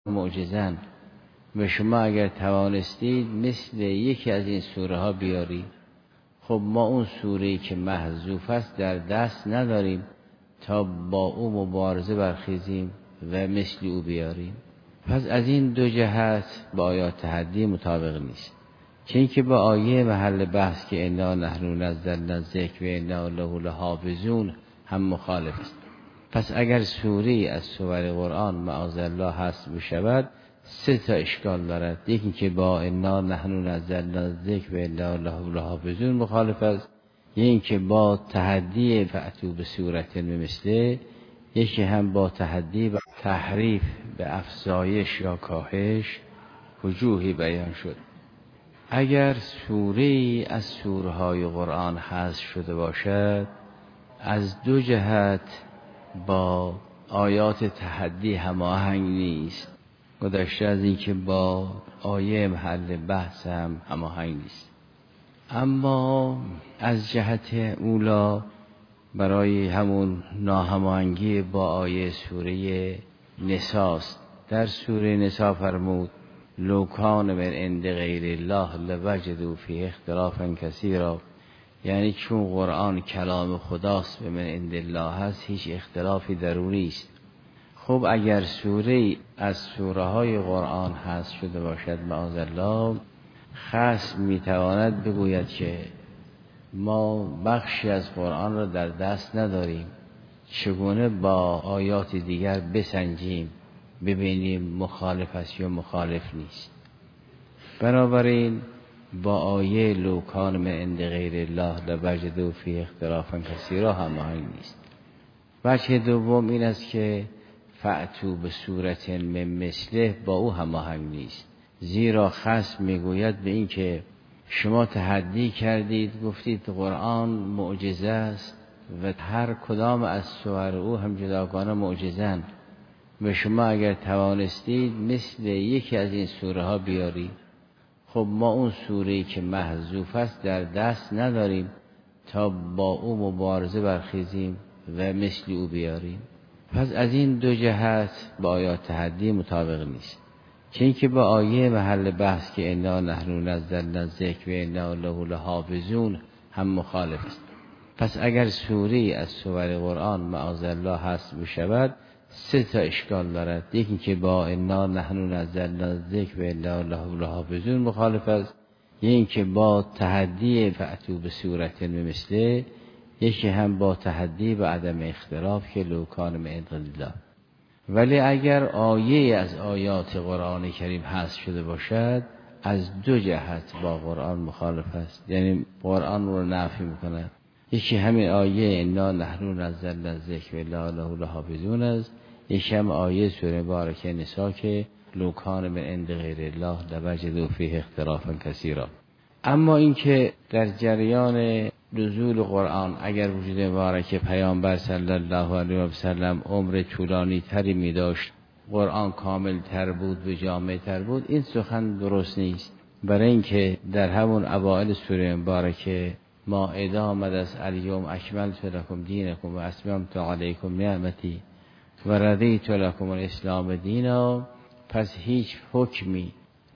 معجزن و شما اگر توانستید مثل یکی از این سوره ها بیارید. خب ما اون سوره‌ای که محذوف است در دست نداریم تا با او مبارزه برخیزیم و مثل او بیاریم. پس از این دو جهت با آیات تحدی مطابق نیست. چون که با آیه محل بحث که انا نحن نزلنا الذکر و انا له لحافظون هم مخالف است. پس اگر سوره از سور قرآن معاذالله هست بشود، سه تا اشکال دارد. یکی که با انا نحن نزلنا الذکر و انا له لحافظون مخالف است، یکی که با تحدی فأتوا بسورة مثله، یکی هم با تحدی و تحریف به افزایش یا کاهش وجوهی بیان شد. اگر سوره از سورهای قرآن حذف شده باشد، از دو جهت با آیات تحدی هماهنگ نیست، گذشته از این که با آیه محل بحث هم هماهنگ نیست. اما از جهت اولا برای همون ناهماهنگی با آیه سوره نساست. در سوره نسا فرمود لو کان من عند غیر الله لوجدوا فیه اختلافا کثیرا، یعنی چون قرآن کلام خداست و من عند الله هست، هیچ اختلافی در او نیست. خب اگر سوره از سوره های قرآن هست شده باشد معاذالله، خصم میتواند بگوید که ما بخشی از قرآن را در دست نداریم، چگونه با آیات دیگر بسنجیم ببینیم مخالف است یا مخالف نیست. بنابراین با آیه لو کان من عند غیر الله لوجدوا فیه اختلافا کثیرا هماهنگ نیست. وجه دوم این است که فأتوا بسورة من مثله با او هماهنگ نیست، زیرا خصم میگوید به این که شما تحدی کردید، گفتید قرآن معجزه است و هر کدام از سور او هم جداگانه معجزن و شما اگر توانستید مثل یکی از این سوره ها بیارید. خب ما اون سوره‌ای که محذوف است در دست نداریم تا با او مبارزه برخیزیم و مثل او بیاریم. پس از این دو جهت با آیات تحدی مطابق نیست. چون که با آیه محل بحث که انا نحن نزلنا الذکر و انا له لحافظون هم مخالف است. پس اگر سوره از سور قرآن معاذالله هست بشود، سه تا اشکال دارد. یکی که با انا نحن نزلنا الذکر و انا له لحافظون مخالف است، یکی که با تحدی فأتوا بسورة مثله، یکی هم با تحدی و عدم اختلاف که لو کان من عند الله. ولی اگر آیه از آیات قرآن کریم حذف شده باشد، از دو جهت با قرآن مخالف است، یعنی قرآن رو نفی میکند. یکی همین آیه انا نحن نزلنا الذکر و انا له لحافظون است، یکی هم آیه سوره مبارکه نساء که لو کان من عند غیر الله لوجدوا فیه اختلافا کثیرا. اما اینکه در جریان نزول قرآن اگر وجود مبارک پیامبر صلی الله علیه و سلم عمر طولانی تری می داشت، قرآن کامل تر بود و جامع تر بود، این سخن درست نیست. برای اینکه در همون اوائل سوره مبارکه مائده آمد است الیوم اکملت لکم دینکم و اتممت علیکم نعمتی و رضیت لکم الاسلام دینا. پس هیچ حکمی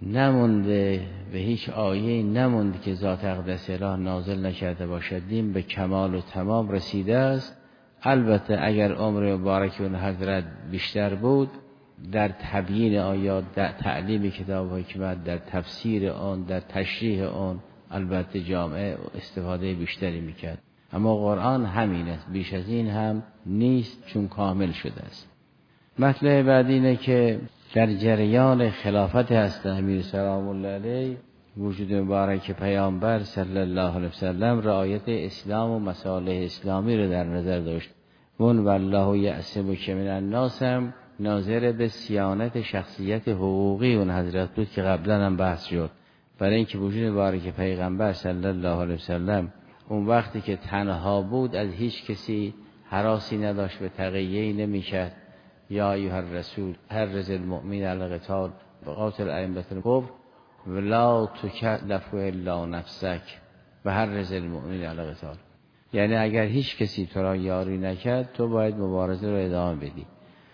نمونده و هیچ آیه نمونده که ذات اقدس اله نازل نکرده باشد. دین به کمال و تمام رسیده است. البته اگر عمر مبارک اون حضرت بیشتر بود، در تبیین آیات، در تعلیم کتاب حکمت، در تفسیر آن، در تشریح آن البته جامعه استفاده بیشتری میکرد. اما قرآن همین است، بیش از این هم نیست، چون کامل شده است. مطلب بعد اینه که در جریان خلافت حضرت امیر سلام الله علیه، وجود مبارک پیامبر صلی الله علیه وسلم رعایت اسلام و مصالح اسلامی رو در نظر داشت. اون والله یعصمک من الناس هم ناظر به صیانت شخصیت حقوقی اون حضرت بود که قبلا هم بحث شد. برای اینکه وجود مبارک پیغمبر صلی الله علیه وسلم اون وقتی که تنها بود از هیچ کسی هراسی نداشت و تقیه‌ای نمی‌کرد. یا ایها الرسول حرض المؤمن علی القتال وقاتل ائمة الكفر ولا تکلف الا نفسک و حرض المؤمن علی القتال. یعنی اگر هیچ کسی تو را یاری نکرد، تو باید مبارزه رو ادامه بدی.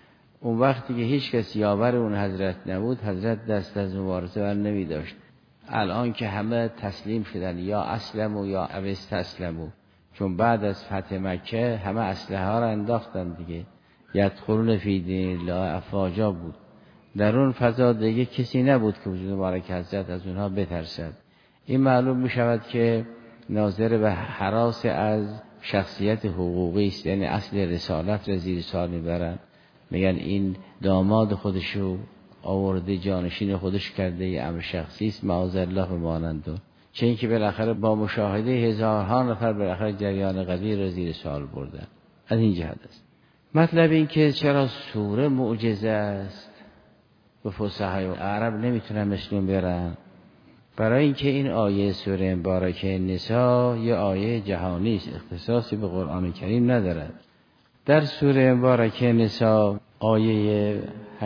اون وقتی که هیچ کس یاور اون حضرت نبود، حضرت دست از مبارزه بر نمی داشت. الان که همه تسلیم شدن، یا اسلموا یا استسلموا، چون بعد از فتح مکه همه اسلحه ها را انداختن دیگه، یدخلون فی دین الله افواجا بود. در اون فضا دیگه کسی نبود که وجود مبارک حضرت از اونها بترسد. این معلوم می شود که ناظر به هراس از شخصیت حقوقی است، یعنی اصل رسالت را زیر سوال میبرن، میگن این داماد خودشو آورده جانشین خودش کرده، یه امر شخصی است، معاذالله بمانند. چه اینکه بالاخره با مشاهده هزارها نفر بالاخره جریان قضیه را زیر سوال بردن. از این جهت است. مطلب این که چرا سوره معجزه است و فصحای عرب نمیتونن مثلون برن؟ برای اینکه این آیه سوره مبارکه نساء یه آیه جهانی است، اختصاصی به قرآن کریم ندارد. در سوره مبارکه نساء آیه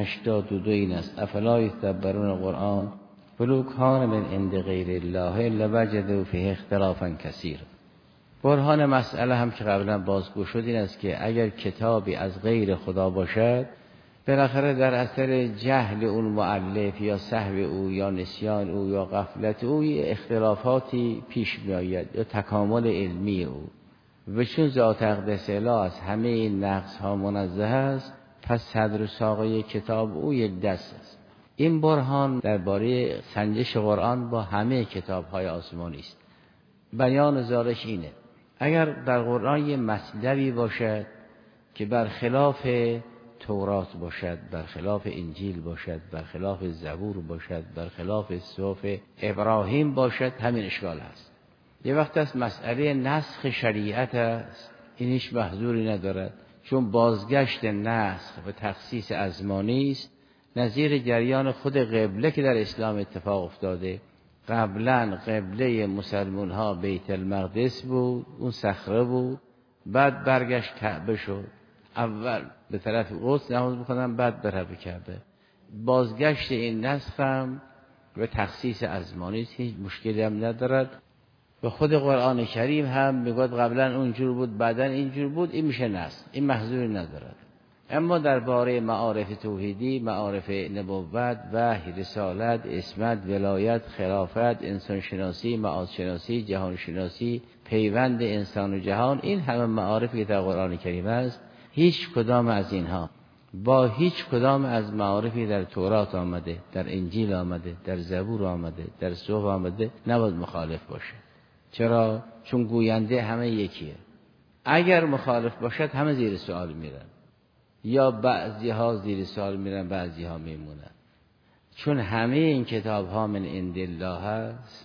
82 این است: افلا یتدبرون القرآن ولو کان من عند غیر الله لوجدوا فیه اختلافا کثیرا. برهان مسئله هم که قبلا بازگو شد این است که اگر کتابی از غیر خدا باشد، بالاخره در اثر جهل اون مؤلف یا سهو او یا نسیان او یا غفلت او اختلافاتی پیش می آید یا تکامل علمی او، و چون ذات اقدس اله از همه این نقص ها منزه است، پس صدر و ساقه کتاب او یک دست است. این برهان درباره سنجش قرآن با همه کتاب های آسمانی است. بیان ذالک اینه: اگر در قرآن یه مطلبی باشد که برخلاف تورات باشد، برخلاف انجیل باشد، برخلاف زبور باشد، برخلاف صحف ابراهیم باشد، همین اشکال هست. یه وقت از مسئله نسخ شریعت است، این هیچ محذوری ندارد، چون بازگشت نسخ و تخصیص ازمانی است، نظیر جریان خود قبله که در اسلام اتفاق افتاده. قبلا قبله مسلمان ها بیت المقدس بود، اون صخره بود، بعد برگشت کعبه شد. اول به طرف قدس نماز می‌خوندن، بعد به طرف کعبه. بازگشت این نسخ هم و تخصیص ازمانی است، هیچ مشکلی هم ندارد. و خود قرآن کریم هم میگوید قبلا اونجور بود بعدا اینجور بود، این میشه نسخ، این محذوری ندارد. اما درباره معارف توحیدی، معارف نبوت، وحی، رسالت، عصمت، ولایت، خلافت، انسان شناسی، معاد شناسی، جهان شناسی، پیوند انسان و جهان، این همه معارفی که در قرآن کریم است، هیچ کدام از اینها با هیچ کدام از معارفی در تورات آمده، در انجیل آمده، در زبور آمده، در صحف آمده نباید مخالف باشه. چرا؟ چون گوینده همه یکیه. اگر مخالف باشد همه زیر سوال میرن، یا بعضی ها زیر سوال میرن، بعضی ها میمونن. چون همه این کتاب ها من عند الله هست،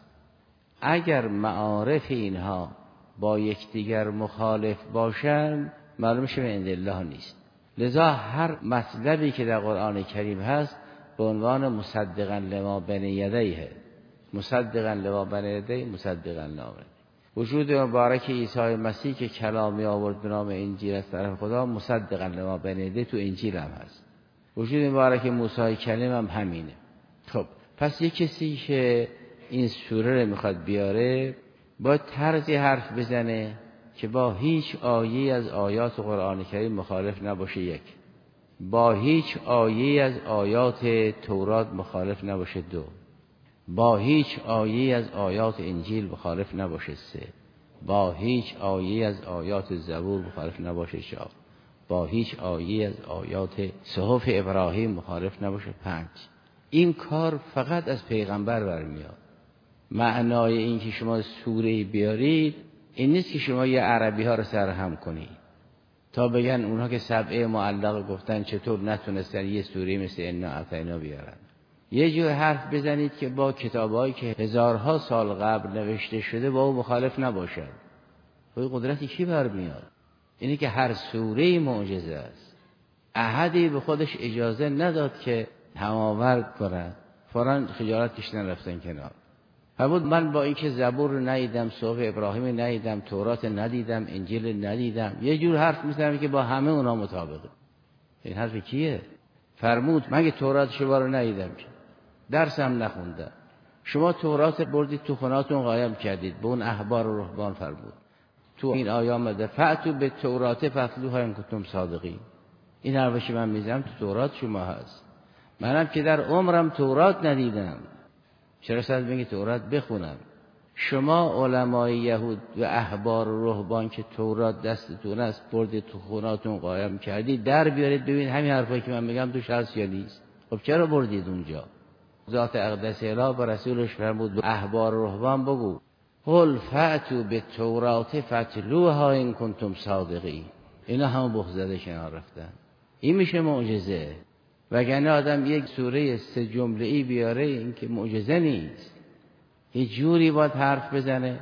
اگر معارف اینها با یکدیگر مخالف باشند، معلوم شه من عند الله نیست. لذا هر مطلبی که در قرآن کریم هست به عنوان مصدقا لما بین یدیه، مصدقا لما بین یدیه، مصدقا لما. وجود مبارک عیسی مسیح که کلامی آورد به نام انجیل از طرف خدا، مصدقا لما بین یدیه تو انجیل هم هست. وجود مبارک موسی کلیم هم همینه. خب پس یک کسی که این سوره رو میخواد بیاره، باید طرزی حرف بزنه که با هیچ آیه از آیات قرآن کریم مخالف نباشه. یک، با هیچ آیه از آیات تورات مخالف نباشه. دو، با هیچ آیه از آیات انجیل مخالف نباشه. سه، با هیچ آیه از آیات زبور مخالف نباشه. چهار، با هیچ آیه از آیات صحف ابراهیم مخالف نباشه. پنج، این کار فقط از پیغمبر برمیاد. معنای این که شما سوره بیارید این نیست که شما یه عربی ها رو سرهم کنید تا بگن اونها که سبعه معلق گفتن چطور نتونستن یه سوره مثل انا اعطینا بیارن. یه جور حرف بزنید که با کتابایی که هزارها سال قبل نوشته شده با او مخالف نباشد. خود قدرتی کی برمیاد؟ اینی که هر سوره معجزه است. احدی به خودش اجازه نداد که هماورد کنن، فوراً خجالت کشیدن رفتن کنار. فرمود من با اینکه زبور رو ندیدم، صحف ابراهیم ندیدم، تورات ندیدم، انجیل ندیدم، یه جور حرف میزنم که با همه اونا مطابقه. این حرف کیه؟ فرمود مگه تورات شما رو ندیدم که درسم نخوندم؟ شما تورات بردید تو خوناتون قایم کردید، به اون احبار و رهبان فرمود تو این آیه آمده فأتوا بالتوراة فاتلوها ان کنتم صادقین. این حرفی که من میزنم تو تورات شما هست. منم که در عمرم تورات ندیدم، چرا صد میگی تورات بخونم؟ شما علمای یهود و احبار و رهبان که تورات دستتون است بردید تو خوناتون قایم کردید، در بیارید ببین همین حرفایی که من میگم توش هست یا نیست. خب چرا بردید اونجا؟ ذات اقدس اله به رسولش فرمود احبار و رهبان بگو قل فأتوا بالتوراة فاتلوها ان کنتم صادقین. اینا هم بخ زده کنار رفتن. این میشه معجزه. وگرنه آدم یک سوره 3 جمله‌ای بیاره این که معجزه نیست. یه جوری باید حرف بزنه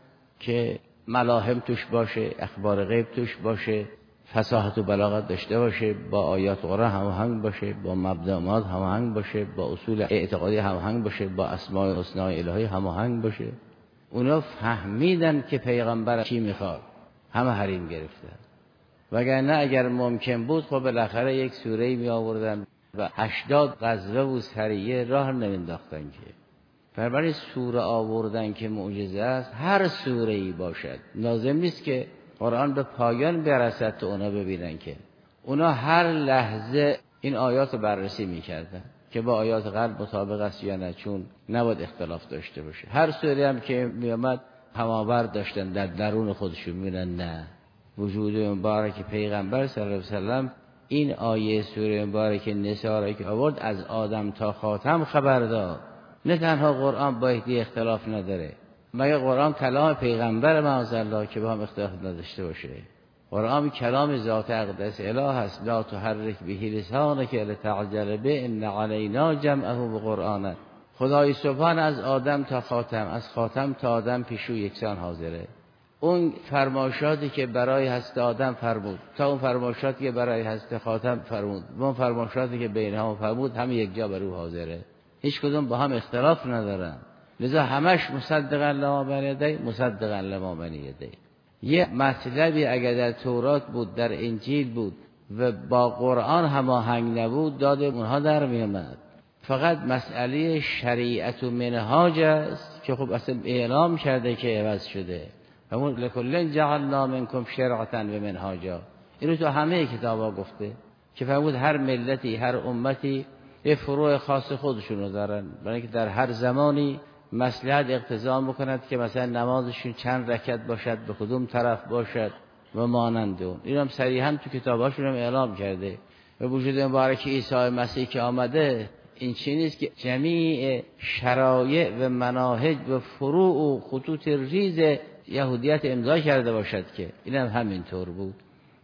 که ملاهم توش باشه، اخبار غیب توش باشه، فصاحت و بلاغت داشته باشه، با آیات قرآن هماهنگ باشه، با مبدأات هماهنگ باشه، با اصول اعتقادی هماهنگ باشه، با اسماء الحسنی الهی هماهنگ باشه. اونا فهمیدن که پیغمبر چی میخواد، همه حریم گرفتن. وگرنه اگر ممکن بود خب بالاخره یک سوره‌ای می آوردن و 80 غزوه و سریه راه نمینداختن که. بنابراین سوره آوردن که معجزه است، هر سوره‌ای باشد، لازم نیست که قرآن به پایان برسد تا اونا ببینن که اونا هر لحظه این آیات رو بررسی میکردن که با آیات قلب مطابق است یا نه، چون نباید اختلاف داشته باشه. هر سوره هم که میامد هماورد داشتن در درون خودشون، میبینن نه وجود مبارک پیغمبر صلی الله علیه وسلم این آیه سوره مبارک نساء را که آورد از آدم تا خاتم خبر داد. نه تنها قرآن با یکی اختلاف نداره، مگه قرآن کلام پیغمبر معاذالله که با هم اختلاف نداشته باشه؟ قرآن کلام ذات اقدس اله است. لا تحرک به لسانک لتعجل به ان علینا جمعه و قرآن. خدای سبحان از آدم تا خاتم، از خاتم تا آدم پیشو یکسان حاضره. اون فرمایشاتی که برای هست آدم فرمود تا اون فرمایشاتی که برای هست خاتم فرمود، اون فرمایشاتی که بینهم فرمود همه یک جا بر او حاضره، هیچ کدوم با هم اختلاف ندارن. لذا همش مصدقا لما بین یدی مصدقا لما بین یدی. یه مطلبی اگر در تورات بود، در انجیل بود و با قرآن هماهنگ نبود، داد اونها در می آمد. فقط مسئله شریعت و منهاج است که خب اصلا اعلام کرده که عوض شده. همون لکل جعلنا منکم شرعة و منهاجا، اینو تو همه کتابا گفته که فرمود هر ملتی هر امتی یه فروع خاص خودشونو دارن، برای اینکه در هر زمانی مصلحت اقتضا میکند که مثلا نمازشون چند رکعت باشد، به کدوم طرف باشد و مانند اون. اینم صریحا تو کتاباشون هم اعلام کرده. و وجود مبارک عیسی مسیح که آمده این چیزی نیست که جمیع شرایع و مناهج و فروع و خطوط ریز یهودیت امضا کرده باشد که اینم همینطور بود.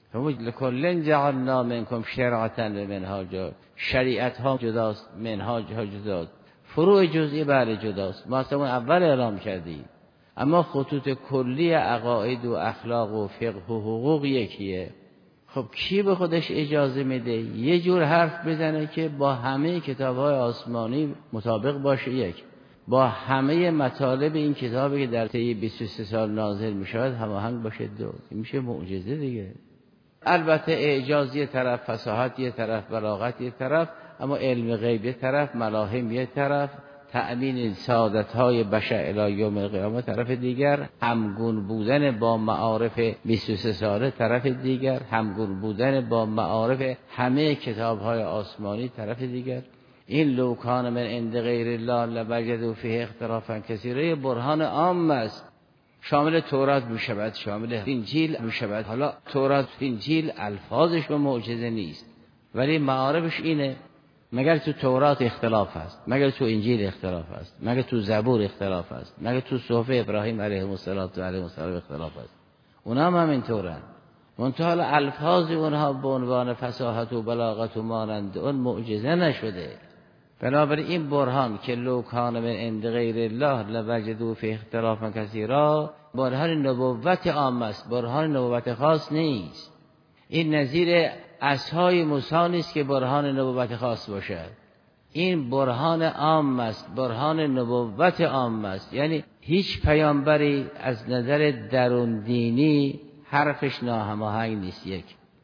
لکل جعلنا منکم شرعة و منهاجا. شریعت ها جداست، منهاج ها جداست، فروع جزئی بله جداست، ما اصلا اول اعلام کردیم. اما خطوط کلی عقاید و اخلاق و فقه و حقوق یکیه. خب کی به خودش اجازه میده یه جور حرف بزنه که با همه کتاب‌های آسمانی مطابق باشه، یک با همه مطالب این کتابی که در طی 23 سال نازل میشود هماهنگ باشه؟ دو. این میشه معجزه دیگه. البته اعجاز یه طرف، فصاحت یه طرف، بلاغت یه طرف، اما علم غیب یه طرف، ملاهم یه طرف، تأمین سعادت‌های بشر الی یوم القیامه طرف دیگر، همگون بودن با معارف 23 ساله طرف دیگر، همگون بودن با معارف همه کتاب‌های آسمانی طرف دیگر. این لو کان من عند غیر الله لوجدوا فیه اختلافا کثیرا برهان عام است، شامل تورات میشود، شامل انجیل میشود. حالا تورات انجیل الفاظش به معجزه نیست ولی معارفش اینه. مگر تو تورات اختلاف است؟ مگر تو انجیل اختلاف است؟ مگر تو زبور اختلاف است؟ مگر تو صحف ابراهیم علیه السلام اختلاف است؟ اونا هم همینطورن. منتها الفاظ اونها به عنوان فصاحت و بلاغت و مانند اون معجزه نشده. بنابراین این برهان که لو کان من عند غیر الله لوجدوا فیه اختلافا کثیرا برهان نبوت عام است، برهان نبوت خاص نیست. این نظیر عصای موسی نیست که برهان نبوت خاص باشد. این برهان عام است، برهان نبوت عام است. یعنی هیچ پیامبری از نظر درون دینی حرفش ناهماهنگ نیست. یک،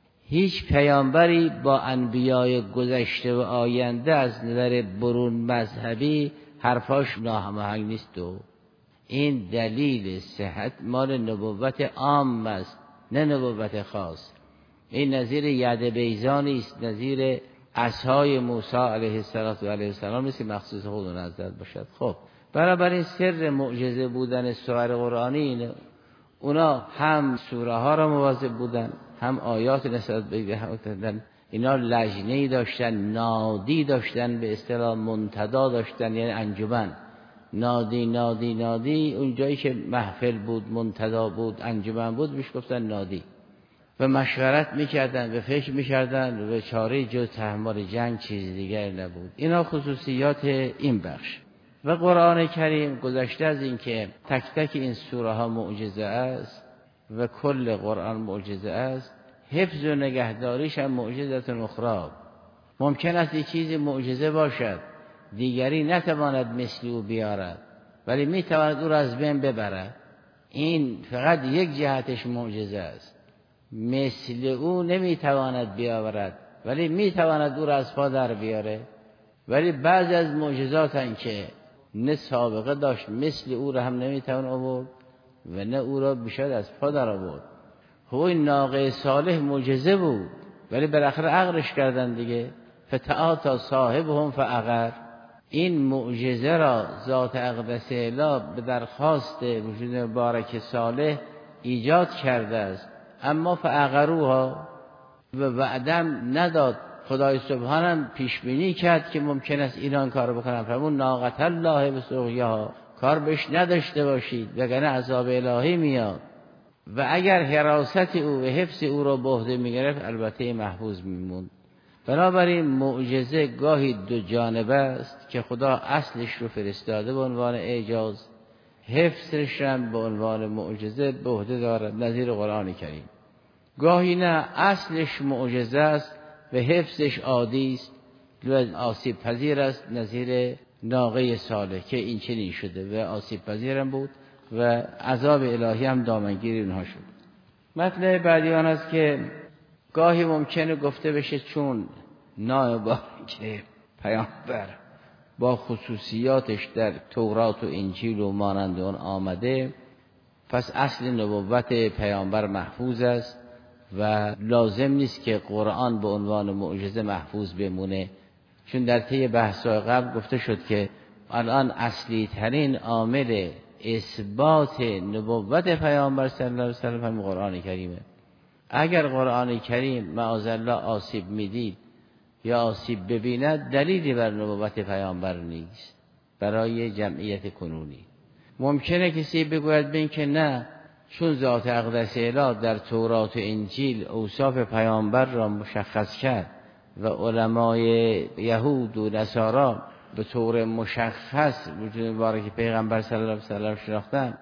هیچ پیامبری با انبیای گذشته و آینده از نظر برون مذهبی حرفاش ناهماهنگ نیست. دو، این دلیل صحت مال نبوت عام است نه نبوت خاص. این نظیر ید بیضانی است، نظیر عصای موسی علیه السلام نیست که مخصوص خود نظر باشد. خب بنابراین سر معجزه بودن سور قرآنی اینه، اونا هم سوره ها را مواظب بودن، هم آیات نسبت به اینا لجنه‌ای داشتن، نادی داشتن، به اصطلاح منتدا داشتن، یعنی انجمن. نادی اون جایی که محفل بود، منتدا بود، انجمن بود، بهش گفتن نادی. و مشورت میکردن و فکر میکردن و چاره جز تحمل جنگ چیز دیگر نبود. اینا خصوصیات این بخش. و قرآن کریم گذشته از این که تک تک این سوره ها معجزه است و کل قرآن معجزه است، حفظ و نگهداریش هم معجزه اخرى. ممکن است یک چیز معجزه باشد دیگری نتواند مثل او بیارد، ولی میتواند او را از بین ببرد. این فقط یک جهتش معجزه است. مثل او نمیتواند بیاورد ولی میتواند او را از پا در بیاره. ولی بعضی از معجزات هستند که نه سابقه داشت، مثل او را هم نمیتوان آورد و نه او را بشد از پا در آورد. این ناقه صالح معجزه بود ولی بالاخره عقرش کردن دیگه. فتعاطی صاحبهم فعقر. این معجزه را ذات اقدس اله به درخواست وجود مبارک صالح ایجاد کرده است، اما فعقروها و وعدم نداد. خدای سبحانم پیش بینی کرد که ممکن است ایران کار بکنن، فرمون ناقة الله بسقیاها، کار بهش نداشته باشید وگرنه عذاب الهی میاد. و اگر حراست او و حفظ او را به عهده میگرفت البته محفوظ میموند. بنابراین معجزه گاهی دو جانبه است که خدا اصلش رو فرستاده به عنوان اعجاز، حفظش هم به عنوان معجزه به عهده دارد، نظیر قرآن کریم. گاهی نه اصلش معجزه است و حفظش عادی است و آسیب پذیر است، نظیر ناقه صالح که این چنین شده و آسیب پذیرم بود و عذاب الهی هم دامنگیر اونها شد. مطلب بعدی آن است که گاهی ممکنه گفته بشه چون نامبارک پیامبر با خصوصیاتش در تورات و انجیل و مانند اون آمده، پس اصل نبوت پیامبر محفوظ است و لازم نیست که قرآن به عنوان معجزه محفوظ بمونه. چون در طی بحث‌های قبل گفته شد که الان اصلی ترین عامل اثبات نبوت پیامبر صلی الله علیه و سلم همین قرآن کریمه. اگر قرآن کریم معاذالله آسیب میدید یا آسیب ببیند، دلیلی بر نبوت پیامبر نیست برای جمعیت کنونی. ممکنه کسی بگوید بین که نه، چون ذات اقدس اله در تورات و انجیل اوصاف پیامبر را مشخص کرد و علمای یهود و نصارا به طور مشخص وجود مبارک پیغمبر صلی الله علیه و سلم شناختن،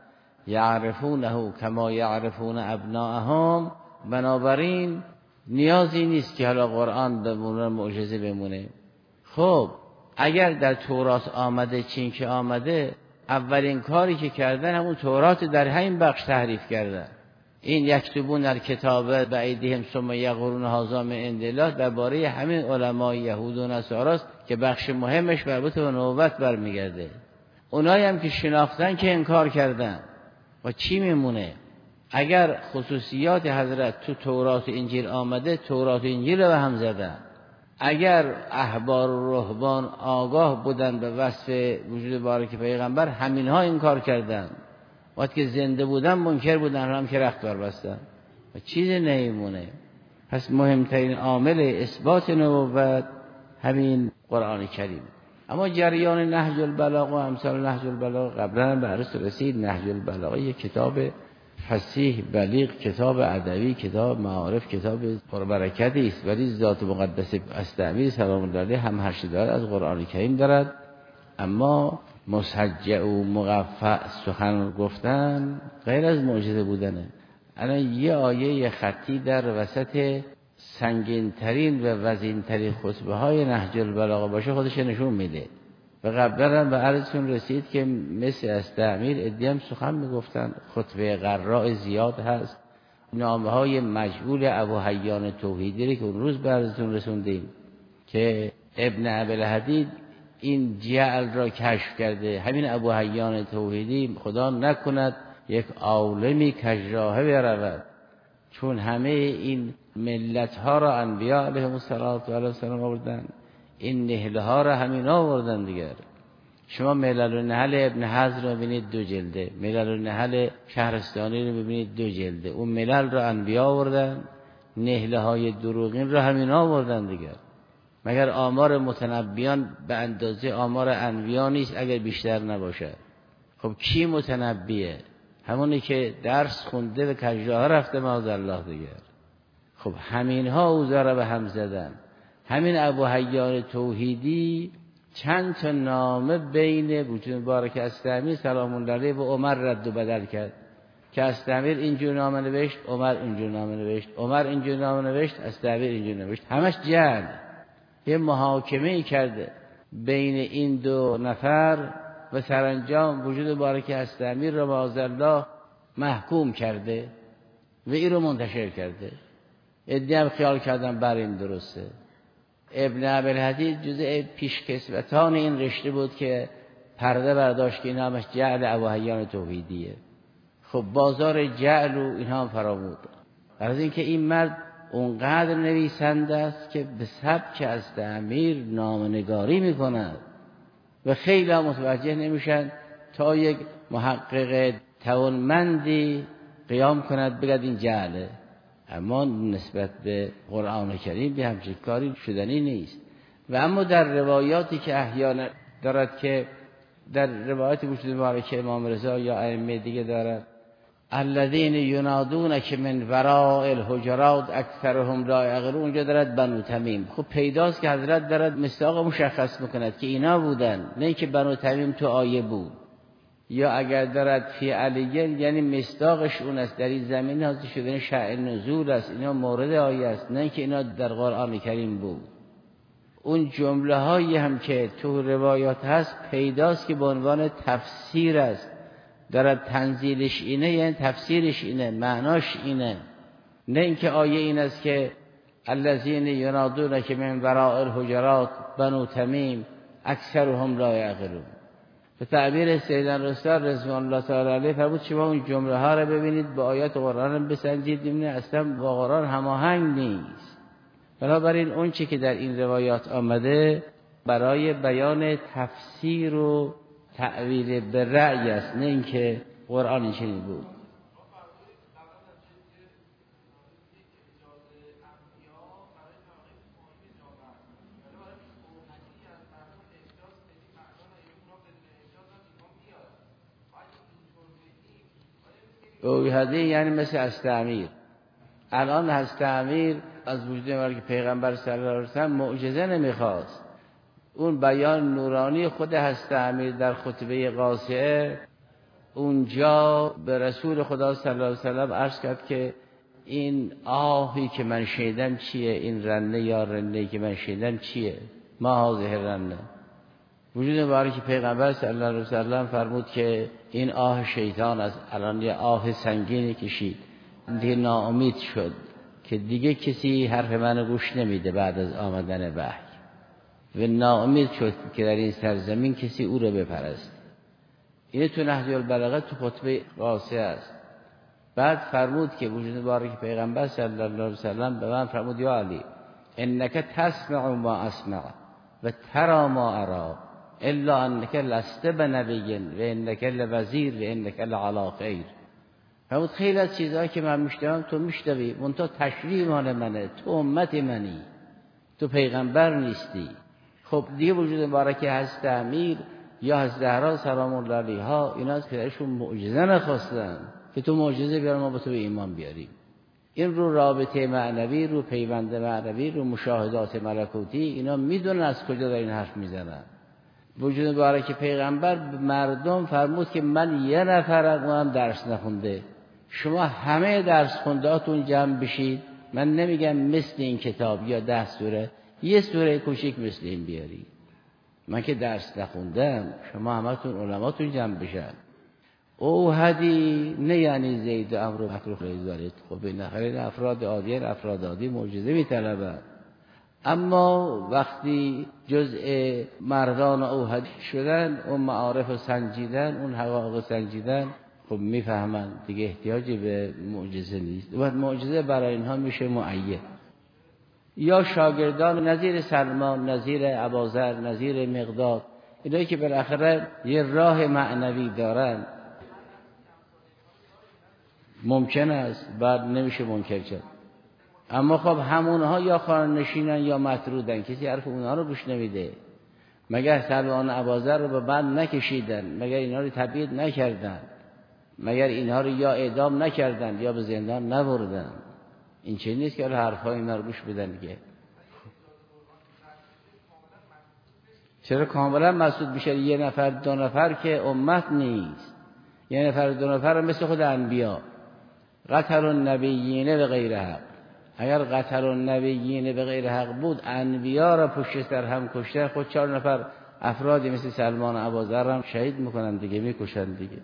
یعرفونه کما یعرفون ابناءهم. بنابراین نیازی نیست که حالا قرآن به عنوان معجزه بمونه. خب اگر در تورات آمده چین که آمده، اولین کاری که کردن همون تورات در همین بخش تحریف کردن. این یکتبون الکتاب بایدیهم ثم یقولون هذا من عند الله درباره همین علمای یهود و نصاراست که بخش مهمش مربوط به نبوت برمیگرده. اونایی هم که شناختن که انکار کردن و چی میمونه؟ اگر خصوصیات حضرت تو تورات و انجیل آمده، تورات و انجیل رو به هم زدن. اگر احبار و رهبان آگاه بودن به وصف وجود مبارک پیغمبر، همینها انکار کردن. وقتی که زنده بودن منکر بودن، هم که رخت بر بستن و چیزی نمیمونه. پس مهمترین عامل اثبات نبوت همین قرآن کریم. اما جریان نهج البلاغه و امثال نهج البلاغه قبلا به عرض رسید. نهج البلاغه یک کتاب فصیح بلیغ، کتاب ادبی، کتاب معارف، کتاب پربرکتی است، ولی ذات مقدس استعمیر سلام الله علیه هم هر چه دارد از قرآن کریم دارد. اما مسجع و مقفع سخن گفتن غیر از معجزه بودنه. الان یه آیه خطی در وسط سنگین‌ترین و وزین‌ترین خطبه های نهج البلاغه باشه خودش نشون میده. و قبلا به عرضتون رسید که مثل استعمیر ادیم سخن میگفتن، خطبه قراء زیاد هست، نامه های مجهول ابو حیان توحیدی که اون روز به عرضتون رسوندیم که ابن ابوالحدید این جعل را کشف کرده. همین ابو حیان توحیدی خدا نکند یک عالمی کژراهه برود، چون همه این ملت ها را انبیاء علیهم السلام آوردن، این نهله ها را همین آوردن دیگر. شما ملل النحل ابن حزم رو ببینید 2 جلده، ملل النحل شهرستانی رو ببینید 2 جلده. اون ملل رو انبیاء آوردن، نهله های دروغین رو همین آوردن دیگر. مگر آمار متنبیان به اندازه آمار انبیاء نیست اگر بیشتر نباشه؟ خب کی متنبیه؟ همونی که درس خونده و کجراه رفته معاذالله دیگر. خب همین ها اوضاع را به هم زدن. همین ابو حیان توحیدی چند تا نامه بین وجود مبارک استعمیر سلام الله علیه و عمر رد و بدل کرد که استعمیر اینجور نامه نوشت، عمر اینجور نامه نوشت، عمر اینجور نامه نوشت، استعمیر اینجور نوشت. همش جعل. یه محاکمه کرده بین این 2 نفر و سرانجام وجود مبارک استعمیر را معاذالله محکوم کرده و این رو منتشر کرده. ادعی هم خیال کردن بر این درسته. ابن ابوالحدید جزء پیشکسوتان این رشته بود که پرده برداشت که این همش جعل ابو حیان توحیدیه. خب بازار جعل و اینها هم فرامود. از اینکه این مرد اونقدر نویسنده است که به سبک استعمیر نامه‌نگاری میکند و خیلی هم متوجه نمیشن تا یک محقق توانمندی قیام کند بگد این جعله. اما نسبت به قرآن کریم به همچین کاری شدنی نیست. و اما در روایاتی که احیانا دارد که در روایات وجود مبارک امام رضا یا ائمه دیگه دارد الذین ینادونک من وراء الحجرات اکثرهم لا یعقلون، اونجا دارد بنو تمیم. خب پیداست که حضرت دارد مصداق مشخص میکند که اینا بودن، نه اینکه بنو تمیم تو آیه بود. یا اگر دارد فی علیین یعنی مصداقش اون است، در این زمین حاضر شدن شأن نزول است، اینا مورد آیه است، نه اینکه اینا در قرآن کریم بود. اون جمله هایی هم که تو روایات هست پیداست که به عنوان تفسیر است، دارد تنزیلش اینه یعنی تفسیرش اینه، معناش اینه، نه اینکه آیه این است که الذین ینادونک من وراء الحجرات بنو تمیم اکثرهم لا یعقلون. به تعبیر سیدنا رسول رضوان الله تعالی علیه فرمود شما اون جمله ها رو ببینید با آیات قرآن بسنجید، ببینید اصلا با قرآن هماهنگ نیست. بنابراین اون چی که در این روایات آمده برای بیان تفسیر و تعویل به رأی است، نه اینکه قرآن این چنین بود. اوحدی یعنی مثل استعمیر. الان استعمیر از وجود مبارک پیغمبر صلی الله علیه و سلم معجزه نمیخواست. اون بیان نورانی خود استعمیر در خطبه قاصعه اونجا به رسول خدا صلی الله علیه و سلم عرض کرد که این آهی که من شنیدم چیه، این رنه یا رنه‌ای که من شنیدم چیه، ما هذه رنه. وجود مبارک پیغمبر صلی الله علیه و سلم فرمود که این آه شیطان است. الان یه آه سنگینی کشید، دیگه ناامید شد که دیگه کسی حرف منو گوش نمیده بعد از آمدن وحی و ناامید شد که در این سرزمین کسی او رو بپرست. این تو نهج البلاغه تو خطبه قاصعه است. بعد فرمود که وجود مبارک پیغمبر صلی الله علیه و سلم به من فرمود یا علی انک تسمع ما اسمع و ترى ما ارى الا انک لست بنبی و انک لوزیر و انک لعلی خیر. فرمود خیلی از چیزهایی که من میشنوم تو میشنوی، منتها تشریع مال منه، تو امت منی، تو پیغمبر نیستی. خب دیگه وجود مبارک هست امیر یا از زهرا سلام الله علیها اینا که درشون معجزه نخواستن که تو معجزه بیار ما به تو ایمان بیاریم. این رو رابطه معنوی، رو پیوند معنوی، رو مشاهدات ملکوتی، اینا میدونن از کجا در این حرف میزنن. وجود مبارک پیغمبر به مردم فرمود که من یه نفرم اونم درس نخونده، شما همه درس خوندهاتون جمع بشید، من نمیگم مثل این کتاب یا 10 سوره، یه سوره کوچیک مثل این بیاری. من که درس نخوندم، شما همتون علماتون جمع بشن. اوحدی نه یعنی زید و عمرو و بکر و خالد. خب این افراد عادی، افراد عادی معجزه میطلبن. اما وقتی جزء مردان اوحدی شدن، اون معارف سنجیدن، اون حقایق سنجیدن، خب میفهمن دیگه، احتیاجی به معجزه نیست. و معجزه برای اینها میشه مؤید. یا شاگردان نظیر سلمان، نظیر ابوذر، نظیر مقداد، اینایی که بالاخره یه راه معنوی دارن، ممکن است بعد نمیشه منکر کرد. اما خب همونها یا خانه نشینن یا مطرودن، کسی حرف اونها رو گوش نمیده. مگر سلمان ابوذر رو به بند نکشیدن؟ مگر اینها رو تبعید نکردن؟ مگر اینها رو یا اعدام نکردن یا به زندان نبردن؟ این چه نیست که حرفای اینا رو گوش بدن دیگه. چرا کاملا مسعود میشه؟ یه نفر دو نفر که امت نیست، یه نفر دو نفر مثل خود انبیا. قتل النبیین به غیر حق. اگر قتل النبیین به غیر حق بود، انبیا را پشت سر هم کشتن، خود 4 نفر افرادی مثل سلمان ابوذر هم شهید میکنن دیگه، میکشن دیگه.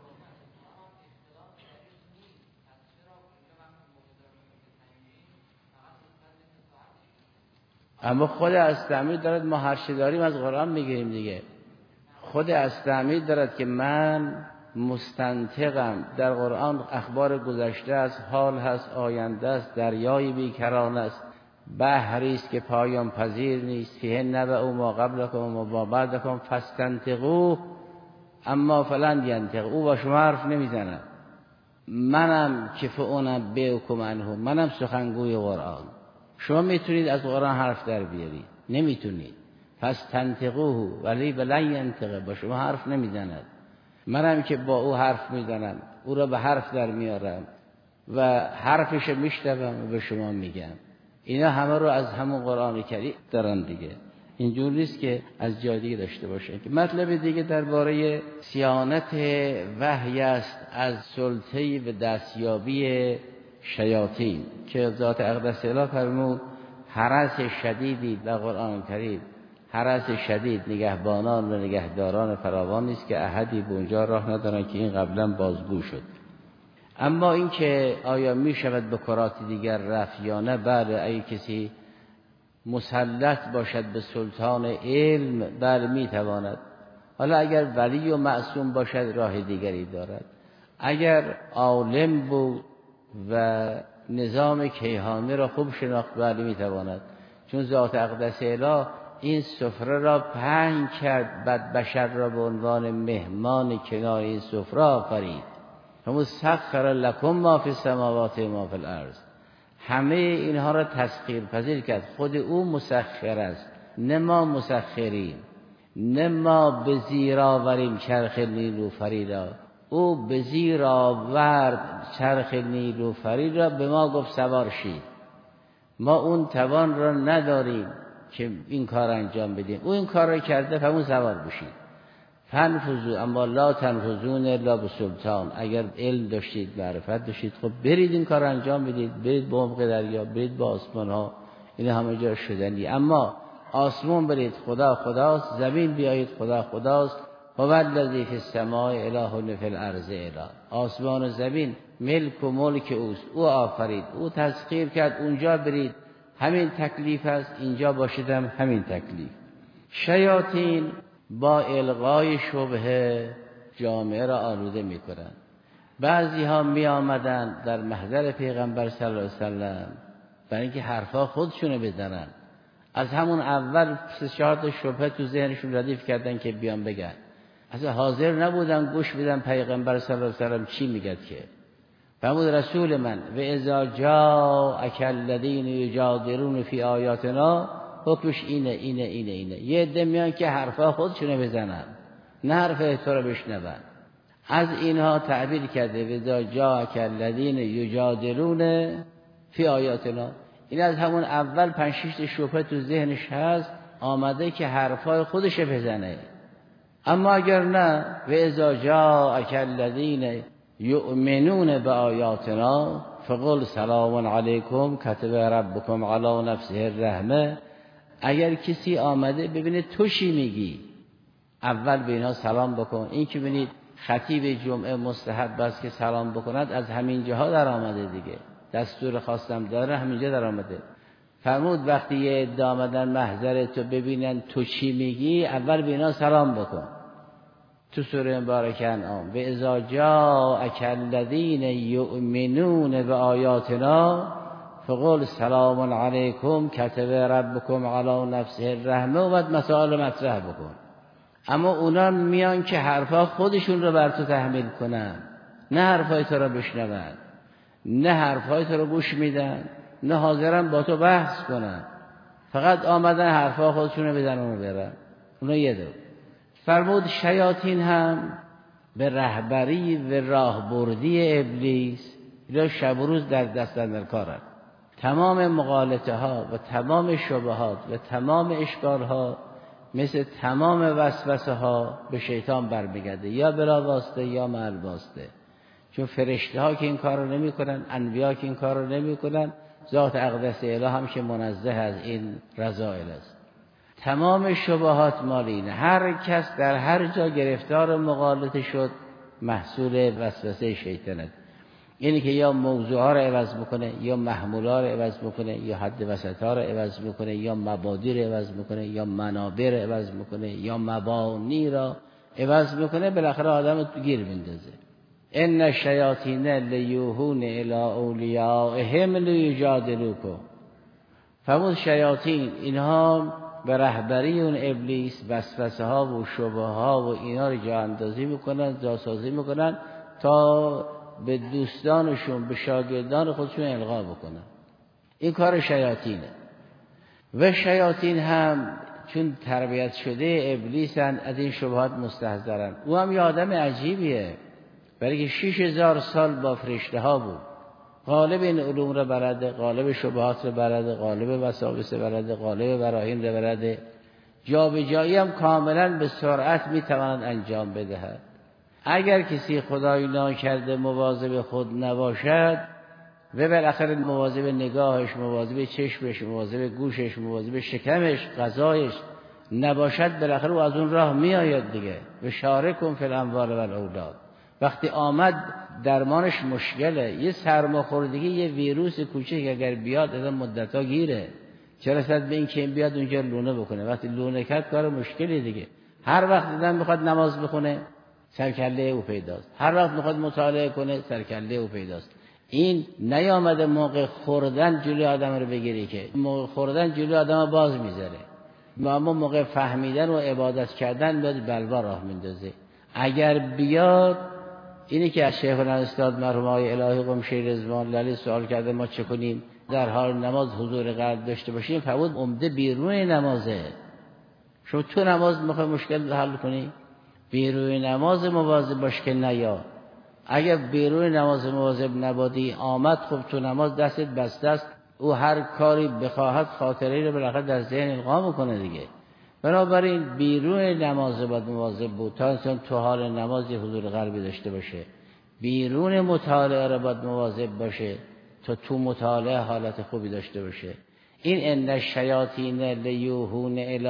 اما خود استعمید دارد، ما هر چه داریم از قرآن میگیریم دیگه. خود استعمید دارد که من مستنطقم، در قرآن اخبار گذشته است، حال هست، آینده است، دریای بیکران است، بحری است که پایان پذیر نیست، فیه نبأ ما قبلکم و ما بعدکم فاستنطقوه اما فلن ینطق. او با شما حرف نمیزنه. منم که فاونم بکم عنه، منم سخنگوی قرآن. شما میتونید از قرآن حرف در بیارید؟ نمیتونید. فاستنطقوه ولی بلن ینطق، با شما حرف نمیزند. منم که با او حرف میزنم، او را به حرف در میارم و حرفش میشنوم و به شما میگم. اینا همه رو از همون قرآن کریم دارن دیگه. اینجور نیست که از جای دیگه داشته باشن. که مطلب دیگه درباره صیانت وحی است از سلطه و دستیابی شیاطین که ذات اقدس اله فرمود حرس شدیدی در قرآن کریم، حرس شدید، نگهبانان و نگهداران فراوان نیست که احدی به اونجا راه ندارن که این قبلا بازگو شد. اما این که آیا می شود به کرات دیگر رفت یا نه، بله، اگه کسی مسلط باشد به سلطان علم، بله می تواند. حالا اگر ولی و معصوم باشد راه دیگری دارد. اگر عالم بود و نظام کیهانی را خوب شناخت، بله می تواند. چون ذات اقدس اله این سفره را پهن کرد، بعد بشر را به عنوان مهمان کنار این سفره آفرید. همون سخر لکم ما فی السماوات و ما فی الارض، همه اینها را تسخیر پذیر کرد. خود او مسخر است، نه ما مسخریم، نه ما به زیر آوریم چرخ نیلوفری را. او به زیر آورد چرخ نیلوفری را، به ما گفت سوار شید. ما اون توان را نداریم که این کار انجام بدیم. او این کار را کرده، همون سوار بشید. فنفذوا اما لا تنفذون الا بسلطان. اگر علم داشتید، معرفت داشتید، خب برید این کار انجام بدید، برید به عمق دریا، برید به آسمان ها، این همه جا شدنی. اما آسمان برید، خدا خداست، زمین بیایید، خدا خداست. هو الذی فی السماء اله فی الارض اله. آسمان و زمین ملک و ملک اوست، او آفرید، او تسخیر کرد. اونجا برید، همین تکلیف است، اینجا باشیدم همین تکلیف. شیاطین با الغای شبهه جامعه را آلوده می کنند. بعضی ها می آمدن در محضر پیغمبر صلی الله علیه وسلم برای اینکه حرفا خودشونو بزنن. از همون اول 3-4 تا شبهه تو ذهنشون ردیف کردن که بیان بگن. اصلا حاضر نبودن گوش بدن پیغمبر صلی الله علیه وسلم چی میگه. که فرمود رسول من و اذا جاءک الذین یجادلون فی آیاتنا، حکمش اینه. یه عده میان که حرفا خودشونه بزنن، نه حرف تو رو بشنون. از اینها تعبیر کرده و اذا جاءک الذین یجادلون فی آیاتنا. این از همون اول 5-6 شبهه تو ذهنش هست، آمده که حرفای خودش بزنه. اما اگر نه، و اذا جاءک الذین یؤمنون بآیاتنا فقل سلام علیکم کتب ربکم علی نفسه الرحمه. اگر کسی آمده ببینه تو چی میگی، اول به اینا سلام بکن. این که ببینید خطیب جمعه مستحب است که سلام بکند، از همین جاها در آمده دیگه. دستور خواستم داره، همینجا در آمده. فرمود وقتی یه عده آمدن محضر تو ببینن تو چی میگی، اول به اینا سلام بکن. تو سوره مبارکه انعام و اذا جاءک الذین یؤمنون بآیاتنا فقل سلام علیکم کتب ربکم علی نفسه الرحمه و بعد مسائل مطرح بکن. اما اونا میان که حرفا خودشون رو بر تو تحمیل کنن، نه حرفای تو رو بشنون، نه حرفای تو رو گوش میدن، نه حاضرن با تو بحث کنن، فقط آمدن حرفا خودشون رو بدن و برن. اونا یه دو. فرمود شیاطین هم به رهبری و راهبردی ابلیس یا شب و روز در دست اندر کارن. تمام مغالطه ها و تمام شبهات و تمام اشکال ها مثل تمام وسوسه ها به شیطان برمیگرده، یا بلا واسطه یا مع واسطه. چون فرشته ها که این کار رو نمی کنن، انبیا که این کار رو نمی کنن، ذات اقدس اله هم که منزه از این رذائل است. تمام شبهات مال اینه. هر کس در هر جا گرفتار مغالطه شد محصول وسوسه شیطانه. اینی که یا موضوعها رو عوض میکنه، یا محمولها رو عوض میکنه، یا حد وسطها رو عوض میکنه، یا مبادی رو عوض میکنه، یا منابع رو عوض میکنه، یا مبانی را عوض میکنه، بالاخره آدم رو گیر میندازه. ان الشیاطین لیوحون الی اولیائهم لیجادلوکم. فرمود شیاطین اینها به رهبری اون ابلیس وسوسه ها و شبهه ها و اینا رو جا اندازی میکنن، جاسازی میکنن تا به دوستانشون، به شاگردان خودشون القا بکنن. این کار شیاطینه. و شیاطین هم چون تربیت شده ابلیسن از این شبهات مستحضرن. او هم یه آدم عجیبیه، برای که 6000 سال با فرشته ها بود، غالب این علوم رو بلده، غالب شبهات رو بلده، غالب وساوس رو بلده، غالب براهین رو بلده، جا به جایی هم کاملا به سرعت میتواند انجام بدهد. اگر کسی خدای ناکرده مواظب خود نباشد و بالاخره مواظب نگاهش، مواظب چشمش، مواظب گوشش، مواظب شکمش، غذایش نباشد، بالاخره او از اون راه میآید دیگه. و شارکم فی الاموال و الاولاد. وقتی آمد درمانش مشکله. یه سرماخوردگی، یه ویروس کوچک اگر بیاد از مدت‌ها گیره، چه رسد به این که این بیاد اونجا لونه بکنه. وقتی لونه کرد کار مشکلی دیگه. هر وقت دیدن میخواد نماز بخونه سرکله او پیداست، هر وقت میخواد مطالعه کنه سرکله او پیداست. این نیامده موقع خوردن جلوی آدم رو بگیری، که موقع خوردن جلوی آدم باز میذاره، اما موقع فهمیدن و عبادت کردن باید بلوا راه میندازه. اگر بیاد اینی که از شیخ الاستاد مرحوم آقای الهی قمشی رضوان الله سوال کرده ما چه کنیم در حال نماز حضور قلب داشته باشیم، فرمود عمده بیرون نمازه. شما تو نماز میخوای مشکل حل کنی، بیرون نماز مواظب باش که نیا. اگر بیرون نماز مواظب نبودی آمد، خب تو نماز دستت بسته است، او هر کاری بخواهد خاطره رو بالاخره در ذهن القا میکنه دیگه. بنابراین بیرون نماز باید مواظب بود تا انسان تو حال نماز حضور قلبی داشته باشه. بیرون مطالعه رو باید مواظب باشه تا تو مطالعه حالت خوبی داشته باشه. این ان الشیاطین لیوحون الی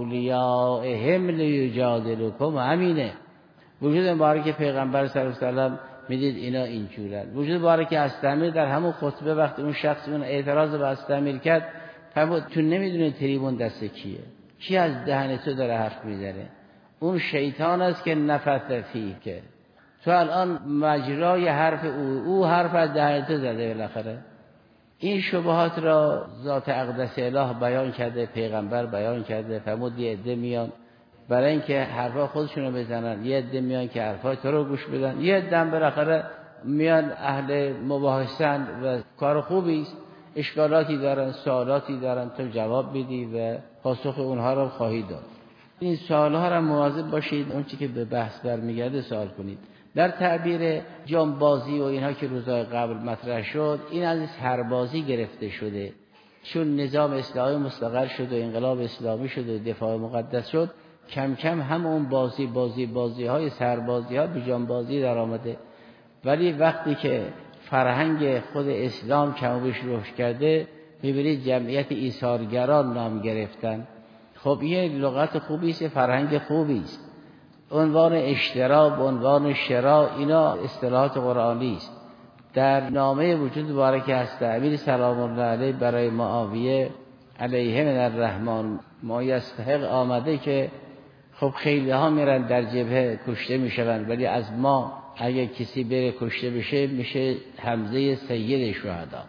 اولیائهم لیجادلوکم، همینه. وجود مبارک پیغمبر صلی الله علیه و سلم میدید اینا اینجورن. وجود مبارک استعمیر در همون خطبه وقتی اون شخص اون اعتراض به استعمیر کرد، فرمود تو نمیدونی تریبون دست کیه، کی از دهن تو داره حرف میزنه؟ اون شیطان است که نفث فیه، که تو الان مجرای حرف او حرف از دهن تو زده. بالاخره این شبهات را ذات اقدس اله بیان کرده، پیغمبر بیان کرده. فرمود یه عده میان برای اینکه حرفا خودشون رو بزنن، یه عده میان که حرفا تو رو گوش بدن، یه عده بالاخره میان اهل مباحثن و کار خوبی است، اشکالاتی دارن، سوالاتی دارن، تو جواب بدی و پاسخ اونها رو خواهی داد. این سوالها را مواظب باشید، اون چیزی که به بحث برمیگرده سوال کنید. در تعبیر جانبازی و اینها که روزهای قبل مطرح شد، این از سربازی گرفته شده. چون نظام اسلامی مستقر شد و انقلاب اسلامی شد و دفاع مقدس شد، کم کم هم اون بازی های سربازی ها به جانبازی در آمده. ولی وقتی که فرهنگ خود اسلام کم و بیش رشد کرده، می‌بینید جمعیت ایثارگران نام گرفتن. خب یه لغت خوبی است، فرهنگ خوبی است. عنوان اشترا، عنوان شرا، اینا اصطلاحات قرآنی است. در نامه وجود مبارک هست امیر سلام الله علیه برای معاویه علیه من الرحمن ما یستحق آمده که خب خیلی ها میرن در جبهه کشته میشوند، ولی از ما اگه کسی بره کشته بشه میشه حمزه سید شهدا.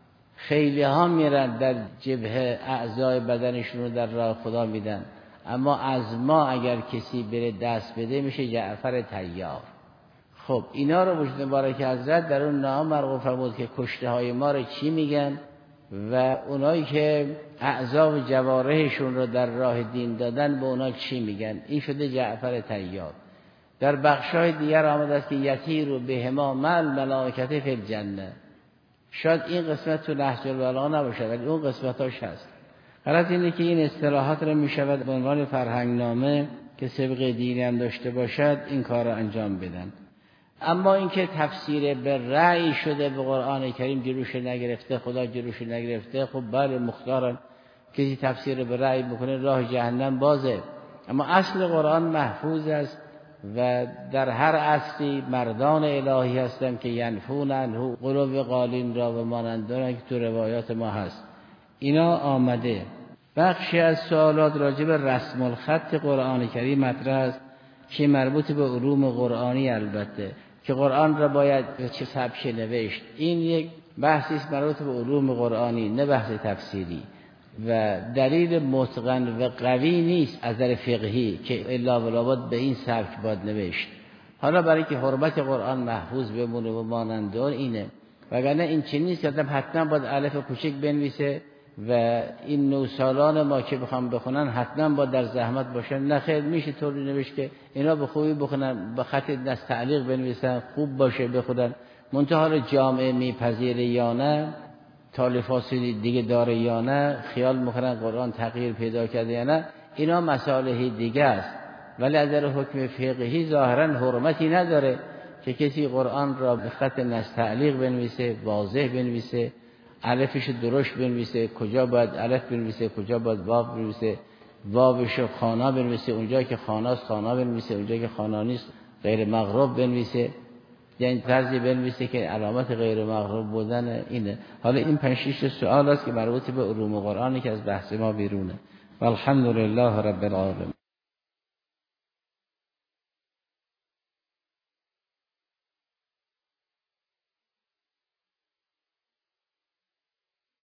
خیلی ها میرن در جبهه اعضای بدنشون رو در راه خدا میدن، اما از ما اگر کسی بره دست بده میشه جعفر طیار. خب اینا رو وجود مبارک حضرت در اون نام مرغوب فرمود که کشته های ما رو چی میگن و اونایی که اعضا و جوارحشون رو در راه دین دادن به اونا چی میگن. این شده جعفر طیار. در بخشای دیگر آمده است که یطیر بهما مع الملائکه فی الجنه. شاید این قسمت تو نهج البلاغه نباشه ولی اون قسمتاش هست. غلط اینه که این اصطلاحات رو میشود به عنوان فرهنگنامه که سبق دینی هم داشته باشد این کار رو انجام بدن. اما اینکه تفسیر به رأی شده به قرآن کریم جلوش نگرفته، خدا جلوش نگرفته، خب بله مختارن کسی تفسیر به رأی بکنه راه جهنم بازه. اما اصل قرآن محفوظ است و در هر عصری مردان الهی هستند که ینفون عنه قلوب قالین را و مانندان که تو روایات ما هست. اینا آمده. بخشی از سوالات راجع به رسم الخط قرآن کریم مطرح است که مربوط به علوم قرآنی البته که قرآن را باید به چه سبک نوشت. این یک بحثی است مربوط به علوم قرآنی نه بحث تفسیری و دلیل متقن و قوی نیست از نظر فقهی که الا ولابد به این سبک باید نوشت. حالا برای که حرمت قرآن محفوظ بمونه و مانند اینه، وگرنه این چیز نیست که آدم حتما باید الف کوچک بنویسه و این نوسالان ما که بخوام بخونن حتما باید در زحمت باشن. نه خیر، میشه طوری نوشت که اینا به خوبی بخونن، به خط دست تعلیق بنویسن، خوب باشه بخونن. منتها جامعه میپذیره یا نه، تالیفات دیگه داره یا نه، خیال میکنن قرآن تغییر پیدا کرده یا نه، اینا مسائل دیگه است. ولی از نظر حکم فقهی ظاهرا حرمتی نداره که کسی قرآن را به خط نستعلیق بنویسه، واضح بنویسه، الفش درشت بنویسه، کجا باید الف بنویسه، کجا باید واو بنویسه، واوش خانا بنویسه، اونجا که خاناست خانا بنویسه، اونجا که خانا نیست غیر مغرب بنویسه، یعنی طرزی بنویسه که علامت غیر مغرب بودن اینه. حالا این 5-6 سوال است که مربوط به علوم قرآنی که از بحث ما بیرونه. والحمد لله رب العالمین.